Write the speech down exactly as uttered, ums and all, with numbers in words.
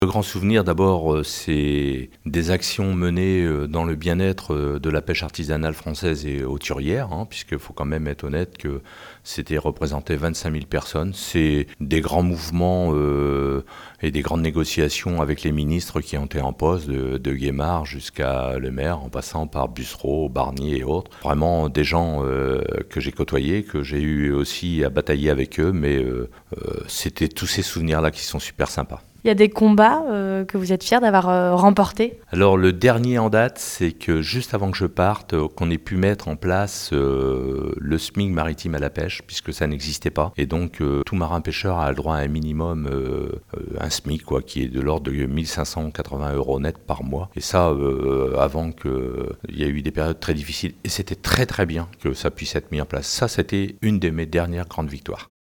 Le grand souvenir, d'abord, euh, c'est des actions menées euh, dans le bien-être euh, de la pêche artisanale française et hauturière, hein, puisqu'il faut quand même être honnête que c'était représenté vingt-cinq mille personnes. C'est des grands mouvements euh, et des grandes négociations avec les ministres qui ont été en poste, de, de Guémard jusqu'à Le Maire, en passant par Bussereau, Barnier et autres. Vraiment des gens euh, que j'ai côtoyés, que j'ai eu aussi à batailler avec eux, mais euh, euh, c'était tous ces souvenirs-là qui sont super sympas. Il y a des combats euh, que vous êtes fiers d'avoir euh, remportés? Alors le dernier en date, c'est que juste avant que je parte, euh, qu'on ait pu mettre en place euh, le SMIC maritime à la pêche, puisque ça n'existait pas. Et donc euh, tout marin pêcheur a le droit à un minimum, euh, euh, un SMIC, quoi, qui est de l'ordre de mille cinq cent quatre-vingts euros net par mois. Et ça, euh, avant qu'il y ait eu des périodes très difficiles. Et c'était très très bien que ça puisse être mis en place. Ça, c'était une de mes dernières grandes victoires.